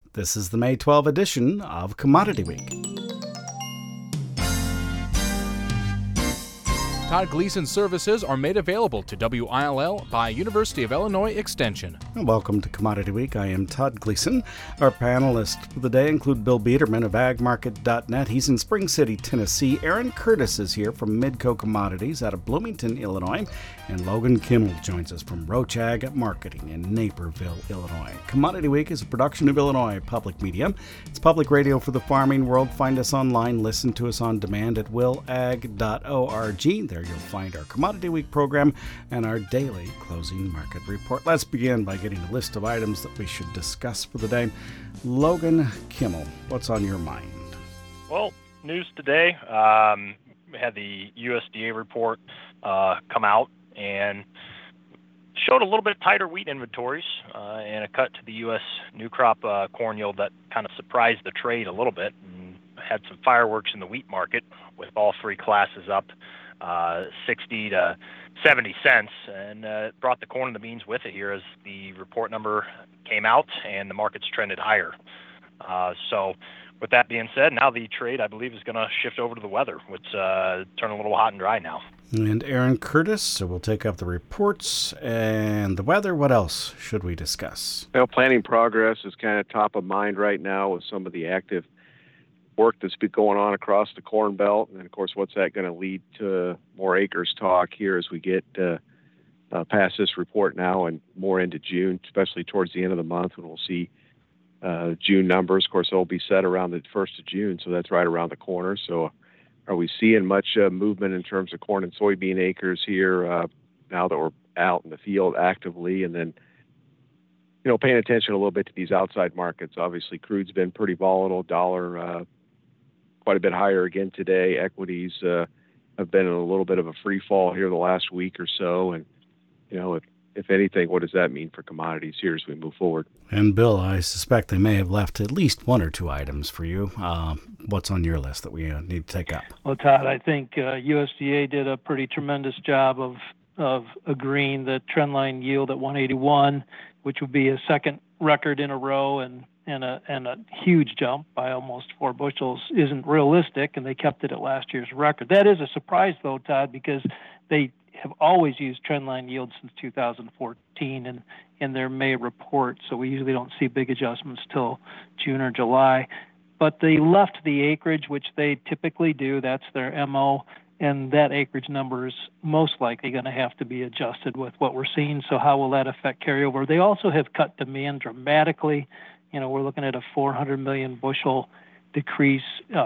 This is the May 12 edition of Commodity Week. Todd Gleason services are made available to WILL by University of Illinois Extension. Welcome to Commodity Week. I am Todd Gleason. Our panelists for the day include Bill Biederman of agmarket.net. He's in Spring City, Tennessee. Aaron Curtis is here from Midco Commodities out of Bloomington, Illinois. And Logan Kimmel joins us from Roach Ag Marketing in Naperville, Illinois. Commodity Week is a production of Illinois Public Media. It's public radio for the farming world. Find us online. Listen to us on demand at willag.org. There you'll find our Commodity Week program and our daily closing market report. Let's begin by getting a list of items that we should discuss for the day. Logan Kimmel, what's on your mind? Well, news today. We had the USDA report come out and showed a little bit tighter wheat inventories and a cut to the U.S. new crop corn yield that kind of surprised the trade a little bit and had some fireworks in the wheat market with all three classes up 60 to 70 cents, and brought the corn and the beans with it here as the report number came out and the market's trended higher. So with that being said, now the trade, I believe, is going to shift over to the weather, which turn a little hot and dry now. And Aaron Curtis, so we'll take up the reports and the weather. What else should we discuss? Well, planting progress is kind of top of mind right now with some of the active work that's been going on across the Corn Belt. And, of course, what's that going to lead to more acres talk here as we get past this report now and more into June, especially towards the end of the month when we'll see June numbers. Of course, they'll be set around the 1st of June, so that's right around the corner. So are we seeing much movement in terms of corn and soybean acres here now that we're out in the field actively? And then, paying attention a little bit to these outside markets. Obviously, crude's been pretty volatile, dollar quite a bit higher again today. Equities have been in a little bit of a free fall here the last week or so. And, if anything, what does that mean for commodities here as we move forward? And Bill, I suspect they may have left at least one or two items for you. What's on your list that we need to take up? Well, Todd, I think USDA did a pretty tremendous job of agreeing that trendline yield at 181, which would be a second record in a row and a huge jump by almost 4 bushels, isn't realistic, and they kept it at last year's record. That is a surprise, though, Todd, because they have always used trendline yield since 2014 and in their May report, so we usually don't see big adjustments till June or July. But they left the acreage, which they typically do. That's their MO, and that acreage number is most likely going to have to be adjusted with what we're seeing. So how will that affect carryover? They also have cut demand dramatically. We're looking at a 400 million bushel decrease,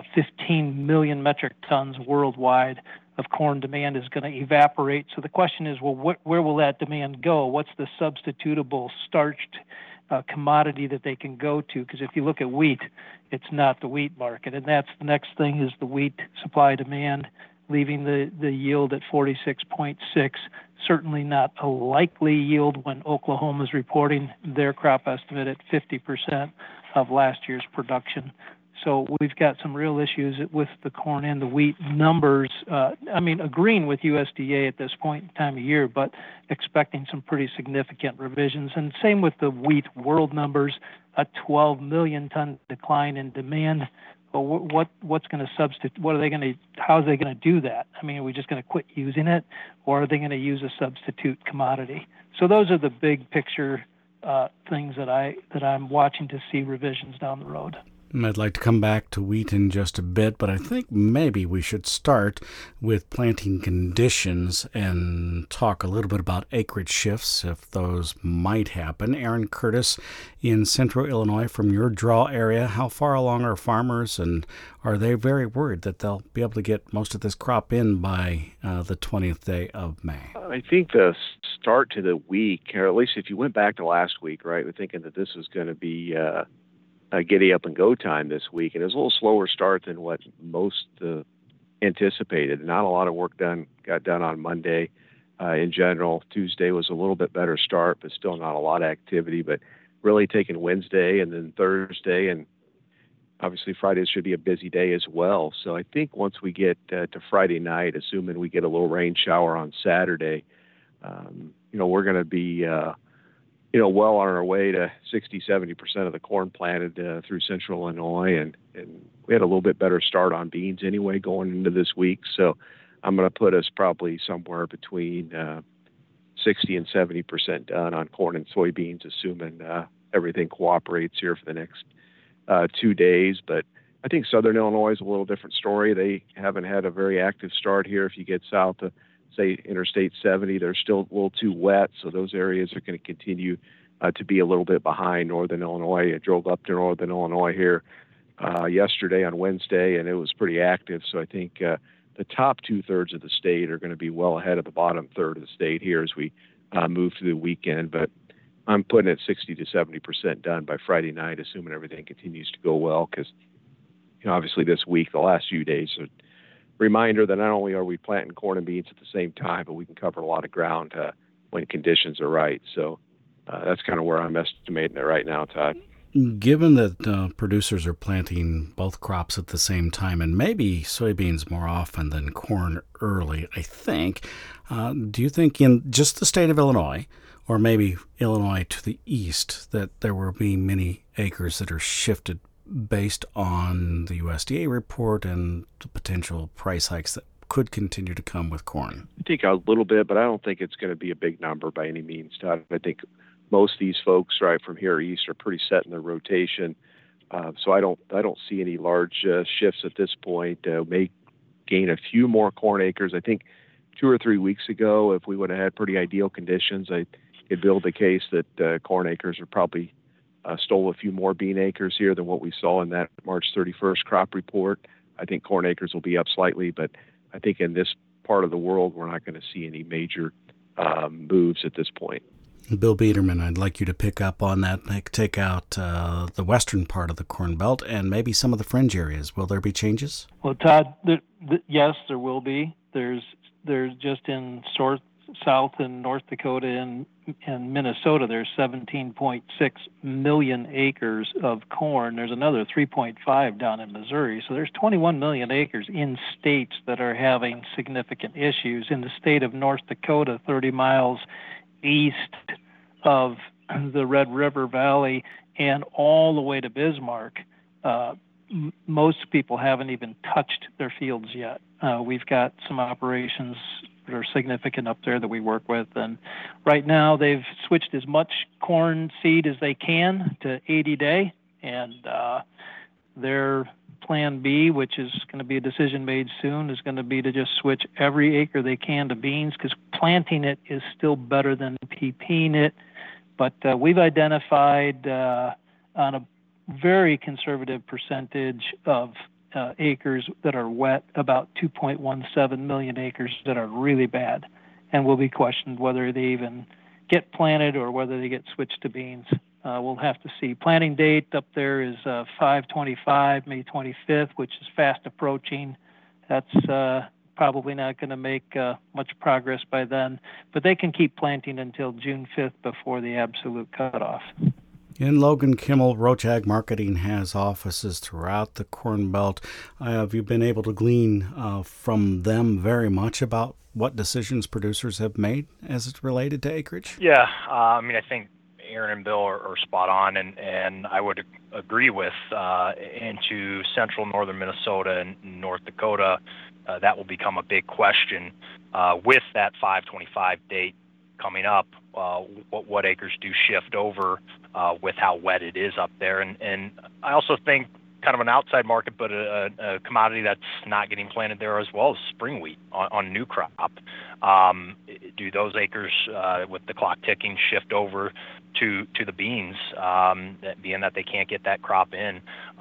15 million metric tons worldwide of corn demand is going to evaporate. So the question is, well, where will that demand go? What's the substitutable starched commodity that they can go to? Because if you look at wheat, it's not the wheat market. And that's the next thing is the wheat supply demand, leaving the yield at 46.6. Certainly not a likely yield when Oklahoma's reporting their crop estimate at 50% of last year's production. So we've got some real issues with the corn and the wheat numbers. Agreeing with USDA at this point in time of year, but expecting some pretty significant revisions. And same with the wheat world numbers, a 12 million ton decline in demand. But what's going to substitute? How are they going to do that? Are we just going to quit using it, or are they going to use a substitute commodity? So those are the big picture things that I'm watching to see revisions down the road. I'd like to come back to wheat in just a bit, but I think maybe we should start with planting conditions and talk a little bit about acreage shifts, if those might happen. Aaron Curtis in Central Illinois from your draw area. How far along are farmers, and are they very worried that they'll be able to get most of this crop in by the 20th day of May? I think the start to the week, or at least if you went back to last week, right, we're thinking that this was going to be giddy up and go time this week, and it was a little slower start than what most anticipated. Not a lot of work got done on Monday in general. Tuesday was a little bit better start, but still not a lot of activity. But really taking Wednesday and then Thursday, and obviously Friday should be a busy day as well. So I think once we get to Friday night, assuming we get a little rain shower on Saturday, we're going to be well on our way to 60-70% of the corn planted through central Illinois, and we had a little bit better start on beans anyway going into this week. So I'm going to put us probably somewhere between 60 and 70% done on corn and soybeans, assuming everything cooperates here for the next 2 days. But I think Southern Illinois is a little different story. They haven't had a very active start here. If you get south of, say, Interstate 70, they're still a little too wet, so those areas are going to continue to be a little bit behind Northern Illinois. I drove up to Northern Illinois here yesterday on Wednesday, and it was pretty active. So I think the top 2/3 of the state are going to be well ahead of the bottom third of the state here as we move through the weekend. But I'm putting it 60 to 70% done by Friday night, assuming everything continues to go well, because obviously this week, the last few days, are a reminder that not only are we planting corn and beans at the same time, but we can cover a lot of ground when conditions are right. So that's kind of where I'm estimating it right now, Todd. Given that producers are planting both crops at the same time, and maybe soybeans more often than corn early, I think, do you think in just the state of Illinois, or maybe Illinois to the east, that there will be many acres that are shifted based on the USDA report and the potential price hikes that could continue to come with corn? I think a little bit, but I don't think it's going to be a big number by any means, Todd. I think most of these folks right from here east are pretty set in their rotation, so I don't see any large shifts at this point. May gain a few more corn acres. I think 2 or 3 weeks ago, if we would have had pretty ideal conditions, I could build the case that corn acres are probably stole a few more bean acres here than what we saw in that March 31st crop report. I think corn acres will be up slightly, but I think in this part of the world, we're not going to see any major moves at this point. Bill Biederman, I'd like you to pick up on that, take out the western part of the Corn Belt and maybe some of the fringe areas. Will there be changes? Well, Todd, yes, there will be. There's just in South and North Dakota and Minnesota, there's 17.6 million acres of corn. There's another 3.5 down in Missouri. So there's 21 million acres in states that are having significant issues. In the state of North Dakota, 30 miles east of the Red River Valley and all the way to Bismarck, most people haven't even touched their fields yet. We've got some operations that are significant up there that we work with, and right now they've switched as much corn seed as they can to 80-day, and their plan B, which is going to be a decision made soon, is going to be to just switch every acre they can to beans, because planting it is still better than PPing it. But we've identified on a very conservative percentage of acres that are wet, about 2.17 million acres that are really bad, and will be questioned whether they even get planted or whether they get switched to beans. We'll have to see. Planting date up there is 5/25, May 25th, which is fast approaching. That's probably not going to make much progress by then, but they can keep planting until June 5th before the absolute cutoff. In Logan Kimmel, Roach Ag Marketing has offices throughout the Corn Belt. Have you been able to glean from them very much about what decisions producers have made as it's related to acreage? Yeah, I think Aaron and Bill are spot on, and I would agree with into central northern Minnesota and North Dakota, that will become a big question with that 5/25 date coming up. What acres do shift over with how wet it is up there, and I also think kind of an outside market, but a commodity that's not getting planted there as well as spring wheat on new crop. Do those acres with the clock ticking shift over to the beans, being that they can't get that crop in?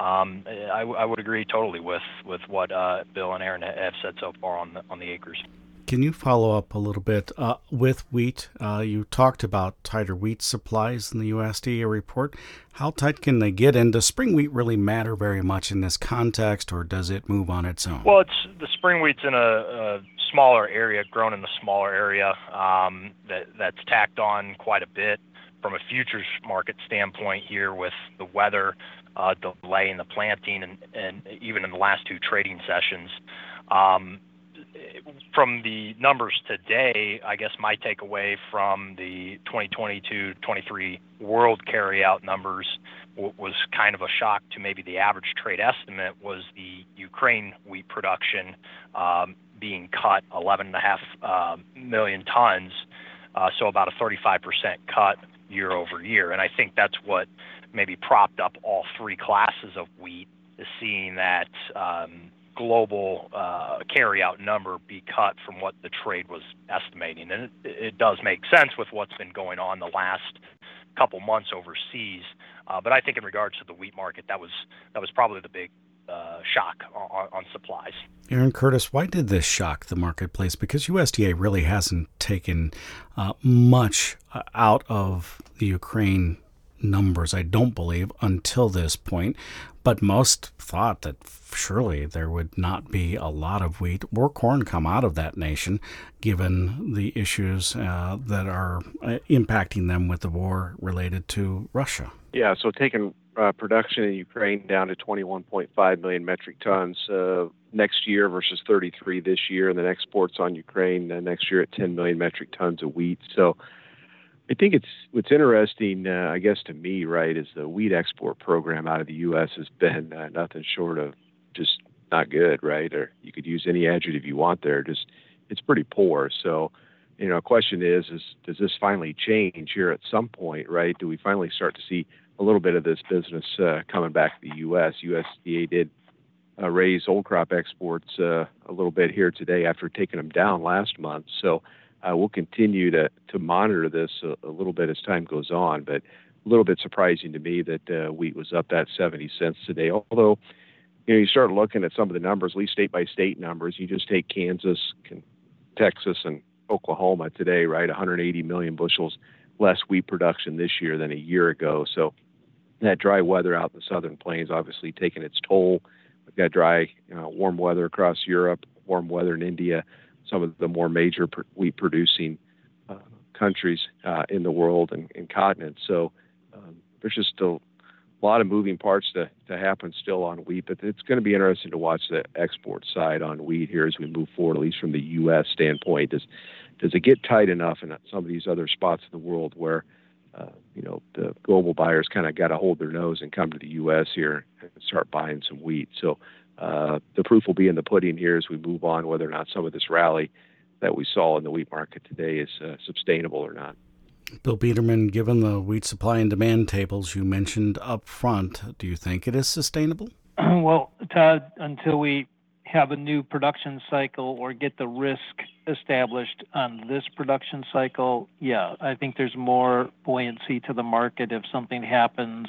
I would agree totally with what Bill and Aaron have said so far on the acres. Can you follow up a little bit with wheat? You talked about tighter wheat supplies in the USDA report. How tight can they get? And does spring wheat really matter very much in this context, or does it move on its own? Well, it's the spring wheat's in a smaller area, grown in a smaller area, that's tacked on quite a bit from a futures market standpoint here with the weather delay in the planting and even in the last two trading sessions. from the numbers today, I guess my takeaway from the 2022-23 world carryout numbers was kind of a shock to maybe the average trade estimate was the Ukraine wheat production being cut 11.5 million tons, so about a 35% cut year over year. And I think that's what maybe propped up all three classes of wheat, is seeing that global carryout number be cut from what the trade was estimating. And it does make sense with what's been going on the last couple months overseas. But I think in regards to the wheat market, that was probably the big shock on supplies. Aaron Curtis, why did this shock the marketplace? Because USDA really hasn't taken much out of the Ukraine numbers, I don't believe, until this point. But most thought that surely there would not be a lot of wheat or corn come out of that nation, given the issues that are impacting them with the war related to Russia. Yeah, so taking production in Ukraine down to 21.5 million metric tons next year versus 33 this year, and then exports on Ukraine next year at 10 million metric tons of wheat. So I think what's interesting, I guess to me, right, is the wheat export program out of the U.S. has been nothing short of just not good, right? Or you could use any adjective you want there. Just it's pretty poor. So, the question is does this finally change here at some point, right? Do we finally start to see a little bit of this business coming back to the U.S.? USDA did raise old crop exports a little bit here today after taking them down last month. So we'll continue to monitor this a little bit as time goes on, but a little bit surprising to me that wheat was up that 70 cents today. Although, you start looking at some of the numbers, at least state-by-state numbers. You just take Kansas, Texas, and Oklahoma today, right? 180 million bushels less wheat production this year than a year ago. So that dry weather out in the southern plains obviously taking its toll. We've got dry, warm weather across Europe, warm weather in India, some of the more major wheat producing countries in the world and continents. So there's just a lot of moving parts to happen still on wheat, but it's going to be interesting to watch the export side on wheat here as we move forward, at least from the U.S. standpoint. Does it get tight enough in some of these other spots of the world where the global buyers kind of got to hold their nose and come to the U.S. here and start buying some wheat? So the proof will be in the pudding here as we move on, whether or not some of this rally that we saw in the wheat market today is sustainable or not. Bill Biederman, given the wheat supply and demand tables you mentioned up front, do you think it is sustainable? Well, Todd, until we have a new production cycle or get the risk established on this production cycle, yeah, I think there's more buoyancy to the market if something happens,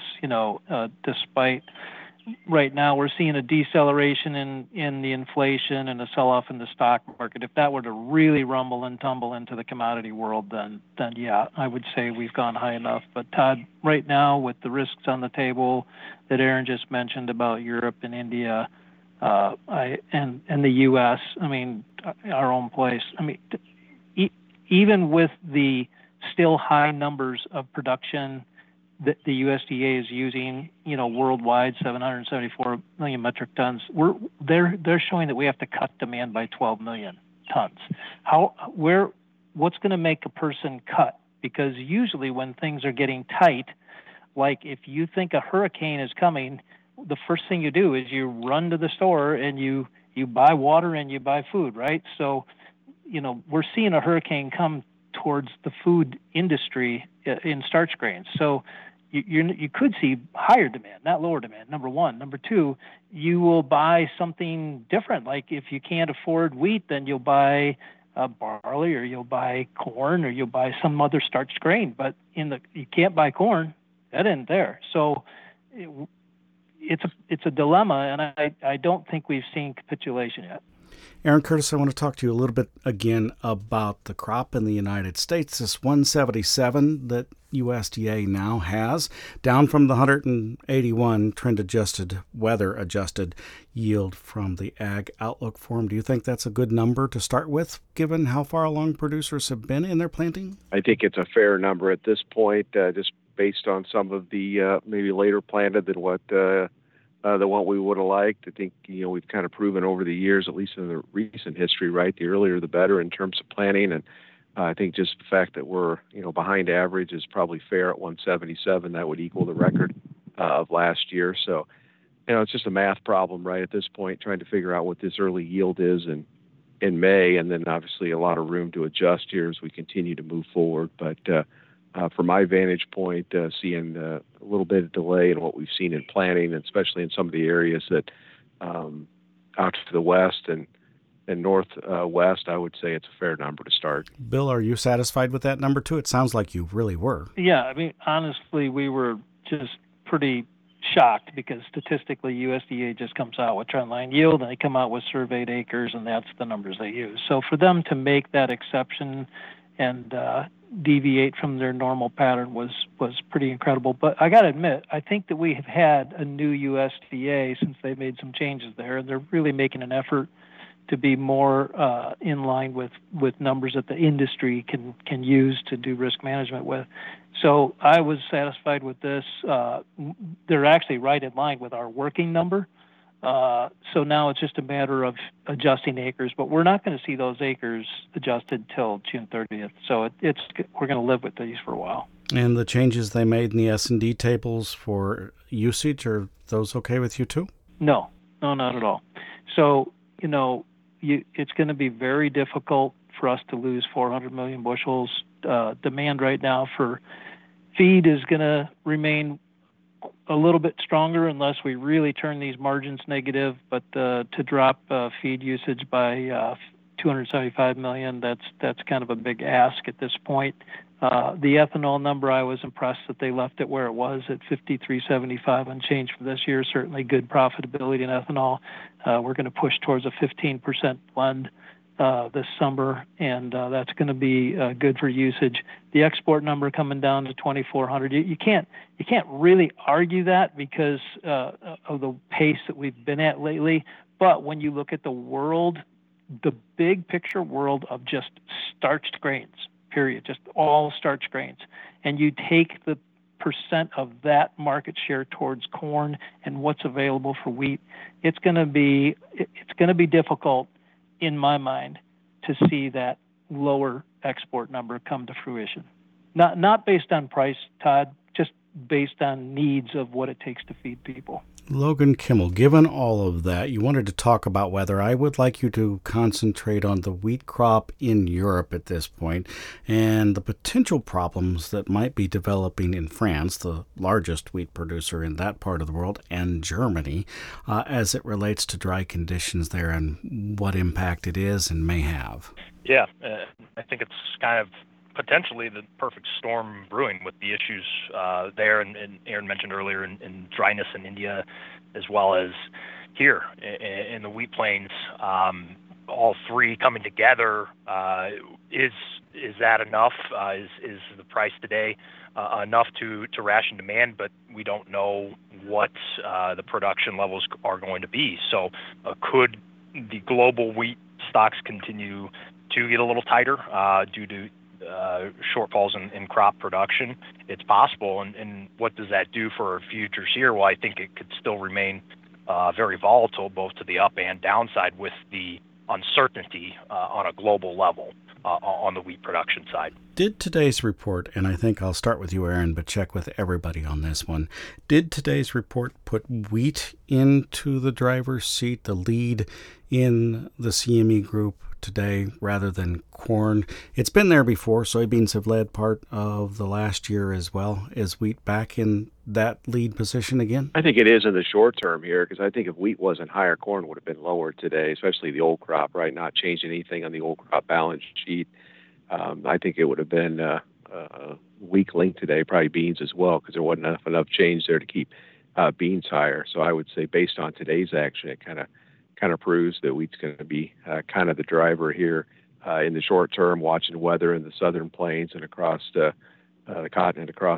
despite right now we're seeing a deceleration in the inflation and a sell-off in the stock market. If that were to really rumble and tumble into the commodity world, then yeah, I would say we've gone high enough. But Todd, right now with the risks on the table that Aaron just mentioned about Europe and India, and the U.S., our own place, even with the still high numbers of production that the USDA is using, worldwide, 774 million metric tons, they're showing that we have to cut demand by 12 million tons. What's going to make a person cut? Because usually when things are getting tight, like if you think a hurricane is coming, the first thing you do is you run to the store and you buy water and you buy food, right? So, we're seeing a hurricane come towards the food industry in starch grains. So you could see higher demand, not lower demand, number one. Number two, you will buy something different. Like if you can't afford wheat, then you'll buy barley, or you'll buy corn, or you'll buy some other starched grain. But you can't buy corn. That isn't there. So it's a dilemma, and I don't think we've seen capitulation yet. Aaron Curtis, I want to talk to you a little bit again about the crop in the United States. This 177 that USDA now has, down from the 181 trend-adjusted, weather-adjusted yield from the Ag Outlook Forum. Do you think that's a good number to start with, given how far along producers have been in their planting? I think it's a fair number at this point, just based on some of the maybe later planted than what than what we would have liked. I think, we've kind of proven over the years, at least in the recent history, right, the earlier the better in terms of planning. And I think just the fact that we're, behind average is probably fair at 177. That would equal the record of last year. So, it's just a math problem, right, at this point, trying to figure out what this early yield is in May, and then obviously a lot of room to adjust here as we continue to move forward. But from my vantage point, seeing a little bit of delay in what we've seen in planning, especially in some of the areas that out to the west and northwest, I would say it's a fair number to start. Bill, are you satisfied with that number too? It sounds like you really were. Yeah, I mean, honestly, we were just pretty shocked because statistically USDA just comes out with trendline yield and they come out with surveyed acres, and that's the numbers they use. So for them to make that exception and deviate from their normal pattern was pretty incredible. But I got to admit, I think that we have had a new USDA since they made some changes there, and they're really making an effort to be more in line with numbers that the industry can use to do risk management with. So I was satisfied with this. They're actually right in line with our working number. So now it's just a matter of adjusting acres, but we're not going to see those acres adjusted till June 30th. So we're going to live with these for a while. And the changes they made in the S&D tables for usage, are those okay with you too? No, not at all. So, it's going to be very difficult for us to lose 400 million bushels. Demand right now for feed is going to remain a little bit stronger unless we really turn these margins negative. But to drop feed usage by 275 million, that's kind of a big ask at this point. The ethanol number, I was impressed that they left it where it was at 53.75 unchanged for this year. Certainly good profitability in ethanol. We're going to push towards a 15% blend this summer, and that's going to be good for usage. The export number coming down to 2,400. You can't really argue that because of the pace that we've been at lately. But when you look at the world, the big picture world of just starched grains, period, just all starch grains, and you take the percent of that market share towards corn and what's available for wheat, it's going to be difficult in my mind to see that lower export number come to fruition. Not based on price, Todd, just based on needs of what it takes to feed people. Logan Kimmel, given all of that, you wanted to talk about weather. I would like you to concentrate on the wheat crop in Europe at this point and the potential problems that might be developing in France, the largest wheat producer in that part of the world, and Germany, as it relates to dry conditions there and what impact it is and may have. Yeah, I think it's kind of potentially the perfect storm brewing with the issues there, and Aaron mentioned earlier in dryness in India, as well as here in the wheat plains. All three coming together, is that enough? Is the price today enough to ration demand? But we don't know what the production levels are going to be. So could the global wheat stocks continue to get a little tighter due to shortfalls in crop production? It's possible. And what does that do for our futures here? Well, I think it could still remain very volatile, both to the up and downside, with the uncertainty on a global level on the wheat production side. Did today's report, and I think I'll start with you, Aaron, but check with everybody on this one, did today's report put wheat into the driver's seat, the lead in the CME group today rather than corn? It's been there before. Soybeans have led part of the last year as well. Is wheat back in that lead position again? I think it is in the short term here, because I think if wheat wasn't higher, corn would have been lower today, especially the old crop, right? Not changing anything on the old crop balance sheet. I think it would have been a weak link today, probably beans as well, because there wasn't enough change there to keep beans higher. So I would say based on today's action, it kind of proves that wheat's going to be kind of the driver here in the short term, watching weather in the southern plains and across the continent, across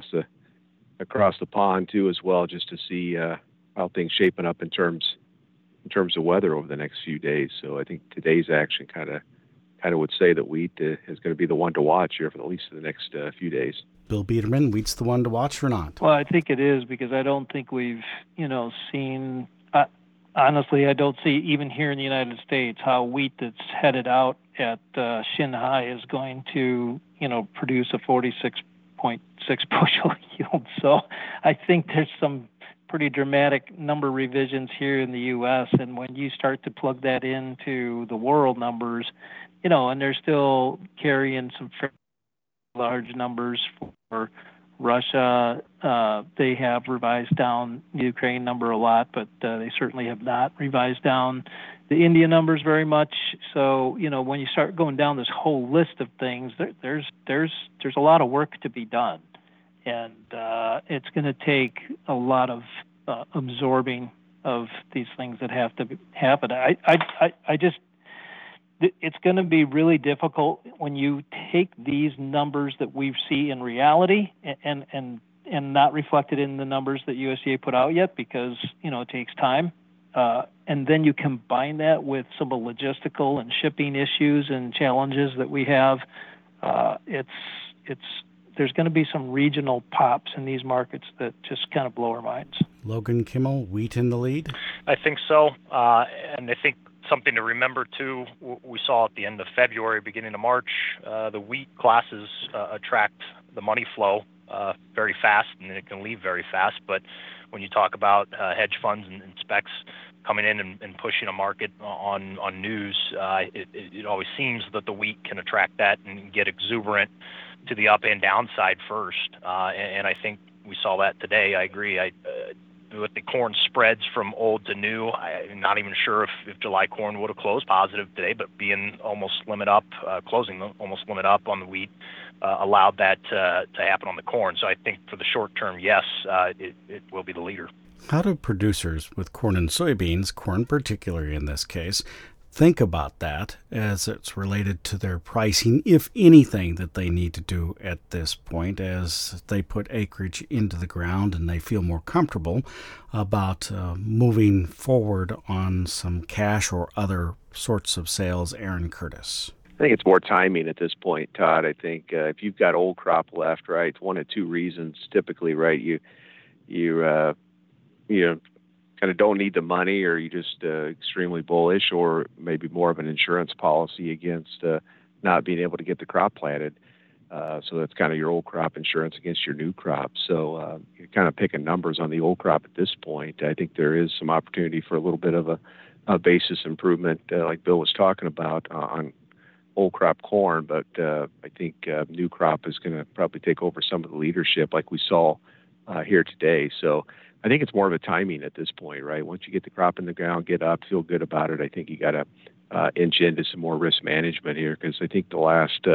the pond too as well, just to see how things shaping up in terms of weather over the next few days. So I think today's action kind of would say that wheat is going to be the one to watch here for at least the next few days. Bill Biederman, wheat's the one to watch or not? Well, I think it is, because I don't think we've, seen. Honestly, I don't see, even here in the United States, how wheat that's headed out at Shanghai is going to, produce a 46.6 bushel yield. So I think there's some pretty dramatic number revisions here in the U.S. And when you start to plug that into the world numbers, and they're still carrying some fairly large numbers for Russia. They have revised down the Ukraine number a lot, but they certainly have not revised down the India numbers very much. So, when you start going down this whole list of things, there's a lot of work to be done. And it's going to take a lot of absorbing of these things that have to happen. It's going to be really difficult when you take these numbers that we see in reality and not reflected in the numbers that USDA put out yet, because it takes time, and then you combine that with some of the logistical and shipping issues and challenges that we have. There's going to be some regional pops in these markets that just kind of blow our minds. Logan Kimmel, wheat in the lead? I think so, and I think something to remember too, we saw at the end of February, beginning of March, the wheat classes attract the money flow very fast, and it can leave very fast. But when you talk about hedge funds and specs coming in and pushing a market on news, it always seems that the wheat can attract that and get exuberant to the up and downside first. And I think we saw that today. I agree. With the corn spreads from old to new, I'm not even sure if July corn would have closed positive today, but being almost limit up, closing almost limit up on the wheat, allowed that to happen on the corn. So I think for the short term, yes, it will be the leader. How do producers with corn and soybeans, corn particularly in this case, think about that as it's related to their pricing, if anything, that they need to do at this point as they put acreage into the ground and they feel more comfortable about moving forward on some cash or other sorts of sales? Aaron Curtis. I think it's more timing at this point, Todd. I think if you've got old crop left, right, it's one of two reasons typically, right? You kind of don't need the money, or you just extremely bullish, or maybe more of an insurance policy against not being able to get the crop planted. So that's kind of your old crop insurance against your new crop. So you're kind of picking numbers on the old crop at this point. I think there is some opportunity for a little bit of a basis improvement, like Bill was talking about, on old crop corn. But I think new crop is going to probably take over some of the leadership like we saw here today. So I think it's more of a timing at this point, right? Once you get the crop in the ground, get up, feel good about it, I think you got to inch into some more risk management here, because I think the last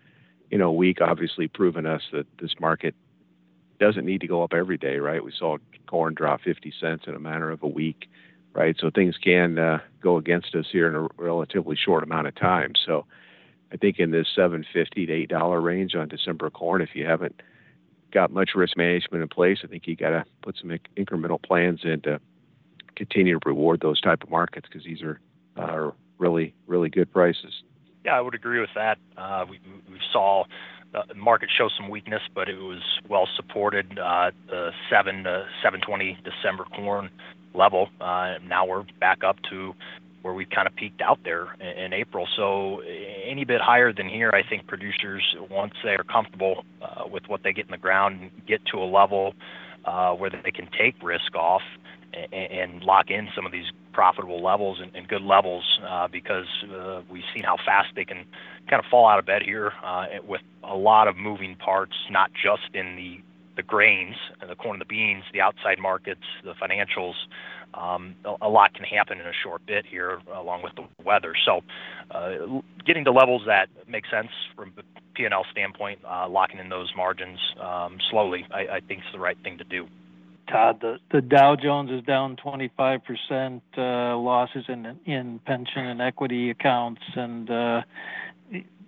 week obviously proven us that this market doesn't need to go up every day, right? We saw corn drop 50 cents in a matter of a week, right? So things can go against us here in a relatively short amount of time. So I think in this $7.50 to $8 range on December corn, if you haven't got much risk management in place, I think you got to put some incremental plans in to continue to reward those type of markets, because these are really, really good prices. Yeah, I would agree with that. We saw the market show some weakness, but it was well supported. The 7 to 720 December corn level. Now we're back up to where we kind of peaked out there in April. So any bit higher than here, I think producers, once they are comfortable with what they get in the ground, get to a level where they can take risk off and lock in some of these profitable levels and good levels, because we've seen how fast they can kind of fall out of bed here with a lot of moving parts, not just in the grains, the corn and the beans, the outside markets, the financials. A lot can happen in a short bit here, along with the weather. So getting to levels that make sense from a P&L standpoint, locking in those margins slowly, I think is the right thing to do. Todd, the Dow Jones is down 25%, losses in pension and equity accounts, and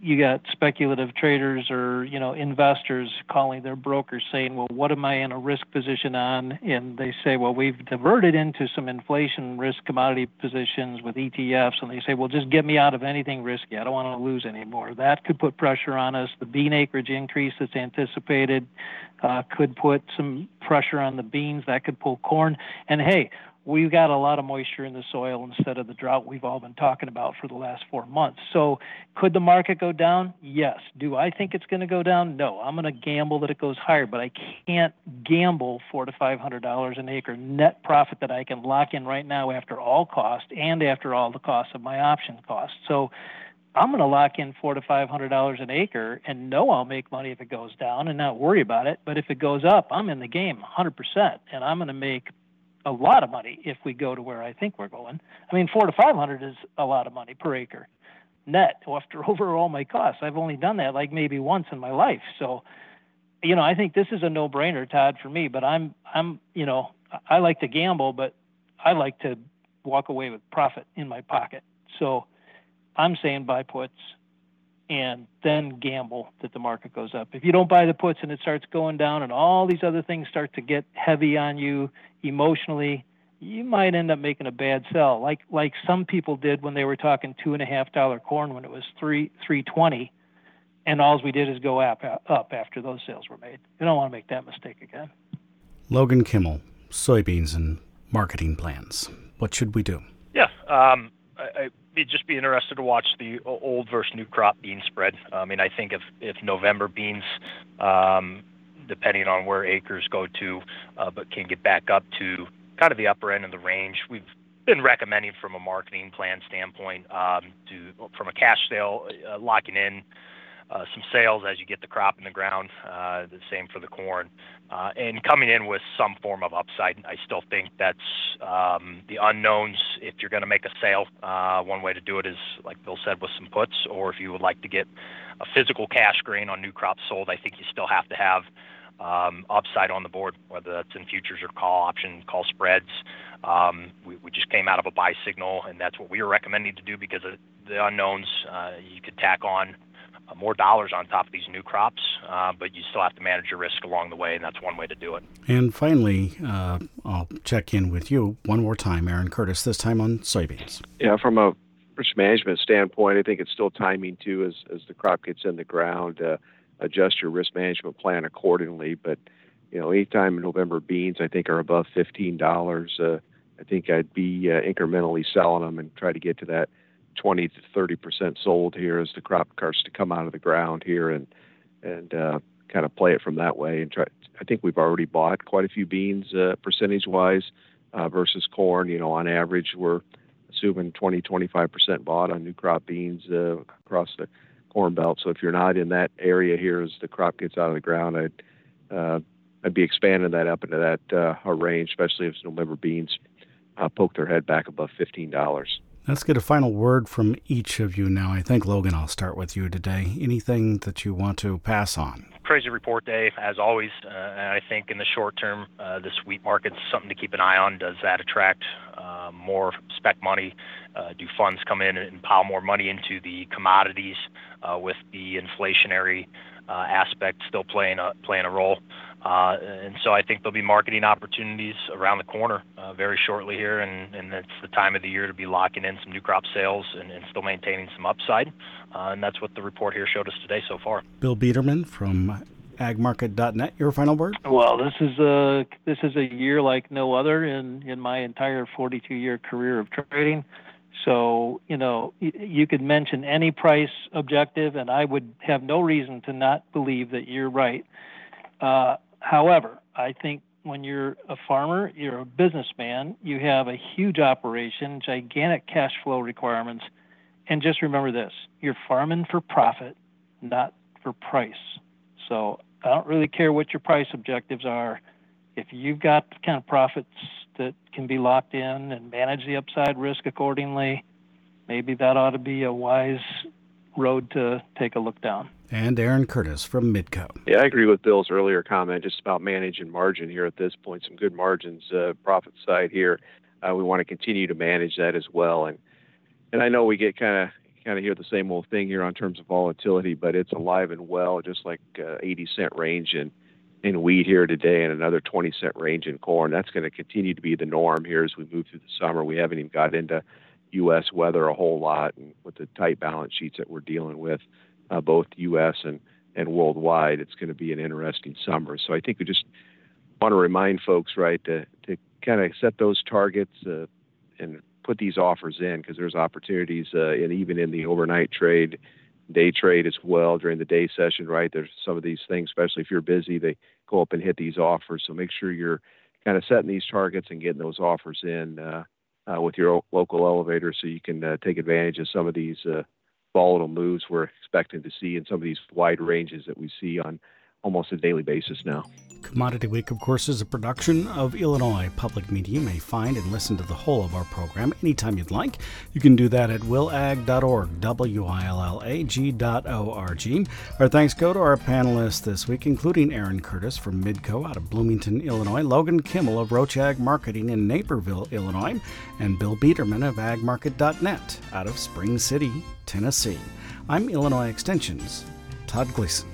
you got speculative traders or, investors calling their brokers saying, well, what am I in a risk position on? And they say, well, we've diverted into some inflation risk commodity positions with ETFs. And they say, well, just get me out of anything risky. I don't want to lose anymore. That could put pressure on us. The bean acreage increase that's anticipated could put some pressure on the beans. That could pull corn. And hey, we've got a lot of moisture in the soil instead of the drought we've all been talking about for the last 4 months. So could the market go down? Yes. Do I think it's going to go down? No. I'm going to gamble that it goes higher, but I can't gamble $400 to $500 an acre net profit that I can lock in right now after all cost and after all the costs of my option cost. So I'm going to lock in $400 to $500 an acre and know I'll make money if it goes down and not worry about it. But if it goes up, I'm in the game 100%, and I'm going to make a lot of money if we go to where I think we're going. I mean, $400 to $500 is a lot of money per acre net after over all my costs. I've only done that like maybe once in my life. So, I think this is a no-brainer, Todd, for me. But I like to gamble, but I like to walk away with profit in my pocket. So I'm saying buy puts and then gamble that the market goes up. If you don't buy the puts and it starts going down and all these other things start to get heavy on you emotionally, you might end up making a bad sell, like some people did when they were talking $2.50 corn when it was $3.20, and all we did is go up after those sales were made. You don't want to make that mistake again. Logan Kimmel, soybeans and marketing plans. What should we do? Yeah, I'd just be interested to watch the old versus new crop bean spread. I mean, I think if November beans, depending on where acres go to, but can get back up to kind of the upper end of the range, we've been recommending from a marketing plan standpoint from a cash sale, locking in some sales as you get the crop in the ground, the same for the corn, and coming in with some form of upside. I still think that's the unknowns. If you're going to make a sale, one way to do it is, like Bill said, with some puts, or if you would like to get a physical cash grain on new crops sold, I think you still have to have upside on the board, whether that's in futures or call spreads. We just came out of a buy signal, and that's what we were recommending to do because of the unknowns. You could tack on more dollars on top of these new crops, but you still have to manage your risk along the way, and that's one way to do it. And finally, I'll check in with you one more time, Aaron Curtis, this time on soybeans. Yeah, from a risk management standpoint, I think it's still timing too as the crop gets in the ground. Adjust your risk management plan accordingly. But, anytime November beans, I think, are above $15, I think I'd be incrementally selling them and try to get to that 20 to 30% sold here as the crop starts to come out of the ground here and kind of play it from that way. And I think we've already bought quite a few beans percentage-wise versus corn. On average, we're assuming 20-25% bought on new crop beans across the corn belt. So if you're not in that area here as the crop gets out of the ground, I'd be expanding that up into that range, especially if November beans poke their head back above $15. Let's get a final word from each of you now. I think, Logan, I'll start with you today. Anything that you want to pass on? Crazy report day, as always. And I think in the short term, this wheat market's something to keep an eye on. Does that attract more spec money? Do funds come in and pile more money into the commodities with the inflationary aspect still playing a role? And so I think there'll be marketing opportunities around the corner very shortly here, and it's the time of the year to be locking in some new crop sales and still maintaining some upside. And that's what the report here showed us today so far. Bill Biederman from agmarket.net, your final word? Well, this is a year like no other in my entire 42-year career of trading. So, you could mention any price objective, and I would have no reason to not believe that you're right. However, I think when you're a farmer, you're a businessman, you have a huge operation, gigantic cash flow requirements, and just remember this, you're farming for profit, not for price. So I don't really care what your price objectives are. If you've got the kind of profits that can be locked in and manage the upside risk accordingly, maybe that ought to be a wise road to take a look down. And Aaron Curtis from Midco. Yeah, I agree with Bill's earlier comment just about managing margin here at this point. Some good margins, profit side here. We want to continue to manage that as well. And I know we get kind kind of hear the same old thing here on terms of volatility, but it's alive and well, just like 80-cent range in wheat here today and another 20-cent range in corn. That's going to continue to be the norm here as we move through the summer. We haven't even got into U.S. weather a whole lot, and with the tight balance sheets that we're dealing with, both U.S. and worldwide, it's going to be an interesting summer. So I think we just want to remind folks, right, to kind of set those targets and put these offers in, because there's opportunities and even in the overnight trade, day trade as well during the day session, right? There's some of these things, especially if you're busy, they go up and hit these offers. So make sure you're kind of setting these targets and getting those offers in with your local elevator so you can take advantage of some of these volatile moves we're expecting to see in some of these wide ranges that we see on almost a daily basis now. Commodity Week, of course, is a production of Illinois Public Media. You may find and listen to the whole of our program anytime you'd like. You can do that at willag.org, willag.org. Our thanks go to our panelists this week, including Aaron Curtis from Midco out of Bloomington, Illinois, Logan Kimmel of Roach Ag Marketing in Naperville, Illinois, and Bill Biederman of agmarket.net out of Spring City, Tennessee. I'm Illinois Extension's Todd Gleason.